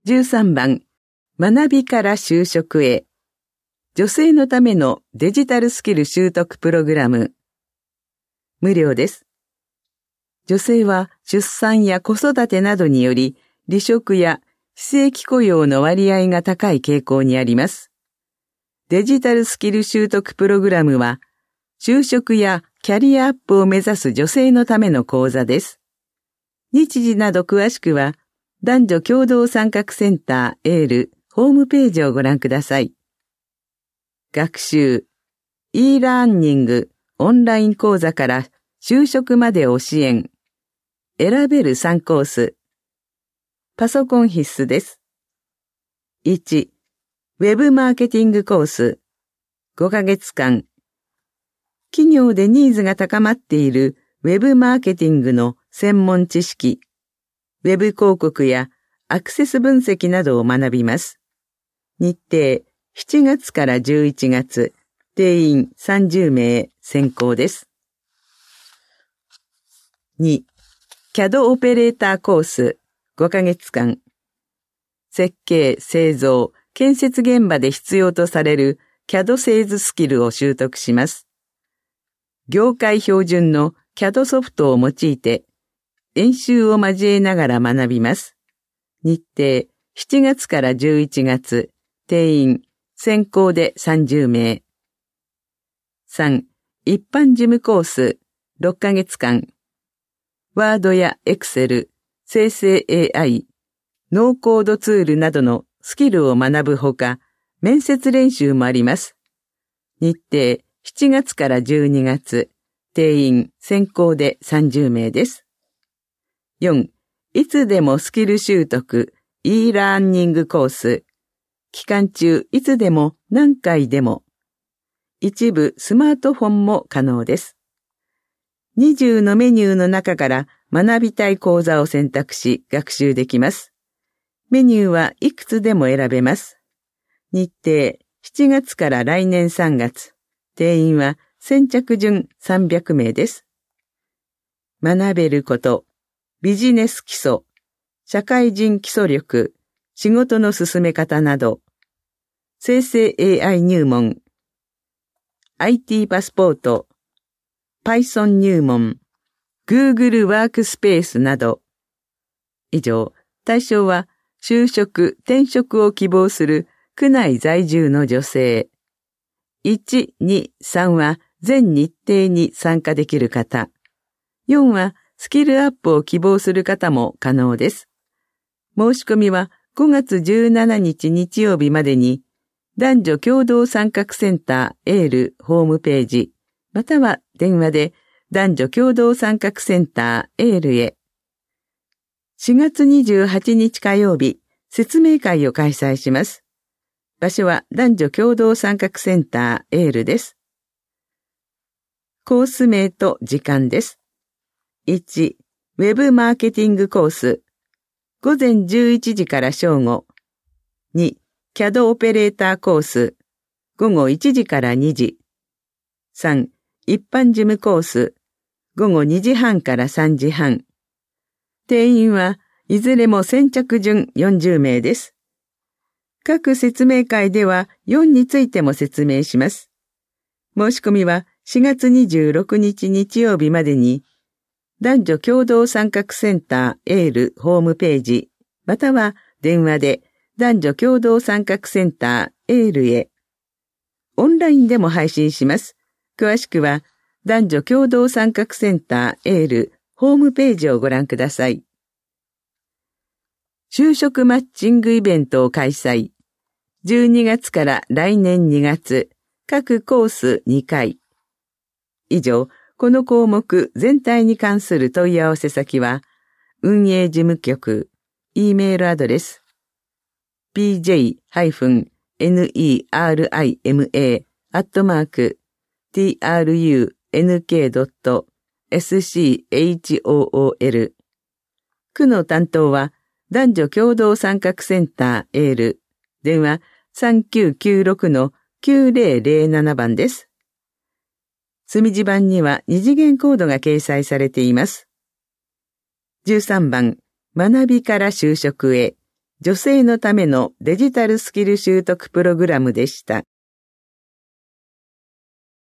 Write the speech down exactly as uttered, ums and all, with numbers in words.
じゅうさんばん、学びから就職へ。女性のためのデジタルスキル習得プログラム。無料です。女性は出産や子育てなどにより、離職や非正規雇用の割合が高い傾向にあります。デジタルスキル習得プログラムは、就職やキャリアアップを目指す女性のための講座です。日時など詳しくは、男女共同参画センター エール ホームページをご覧ください。学習、e ラーニング、オンライン講座から就職までを支援。選べるさんコース。パソコン必須です。いち、ウェブマーケティングコース。ごかげつかん。企業でニーズが高まっているウェブマーケティングの専門知識。ウェブ広告やアクセス分析などを学びます。日程、しちがつからじゅういちがつ、定員さんじゅうめい選考です。に、キャド オペレーターコースごかげつかん。設計、製造、建設現場で必要とされる キャド 製図スキルを習得します。業界標準の キャド ソフトを用いて、演習を交えながら学びます。日程、しちがつからじゅういちがつ、定員、選考でさんじゅうめい。さん、一般事務コース、ろっかげつかん。ワードやエクセル、生成 エーアイ、ノーコードツールなどのスキルを学ぶほか、面接練習もあります。日程、しちがつからじゅうにがつ、定員、選考でさんじゅうめいです。よん、いつでもスキル習得 e ラーニングコース。期間中いつでも何回でも。一部スマートフォンも可能です。にじゅうのメニューの中から学びたい講座を選択し学習できます。メニューはいくつでも選べます。日程しちがつから来年さんがつ。定員は先着順さんびゃくめいです。学べること。ビジネス基礎、社会人基礎力、仕事の進め方など、生成 エーアイ 入門、アイティー パスポート、Python 入門、Google ワークスペースなど。以上、対象は就職、転職を希望する区内在住の女性。いち、に、さんは全日程に参加できる方。よんはスキルアップを希望する方も可能です。申し込みはごがつじゅうしちにち日曜日までに、男女共同参画センター エール ホームページ、または電話で男女共同参画センター エール へ。しがつにじゅうはちにち火曜日、説明会を開催します。場所は男女共同参画センター エール です。コース名と時間です。いち、ウェブマーケティングコース。ごぜんじゅういちじから正午。に、キャド オペレーターコース。ごごいちじからにじ。さん、一般事務コース。ごごにじはんからさんじはん。定員はいずれも先着順よんじゅうめいです。各説明会ではよんについても説明します。申し込みはしがつにじゅうろくにち日曜日までに、男女共同参画センター エール ホームページ、または電話で男女共同参画センター エール へ。オンラインでも配信します。詳しくは男女共同参画センター エール ホームページをご覧ください。就職マッチングイベントを開催。じゅうにがつから来年にがつ、各コースにかい。以上、この項目全体に関する問い合わせ先は、運営事務局、E メールアドレス、ピージェイ ネルマ アットマーク、ティーアールユーエヌケードットエスシーエイチオーオーエル。区の担当は、男女共同参画センター エール、電話さんきゅうきゅうろくのきゅうぜろぜろななばんです。墨字盤には二次元コードが掲載されています。じゅうさんばん、学びから就職へ。 女性のためのデジタルスキル習得プログラムでした。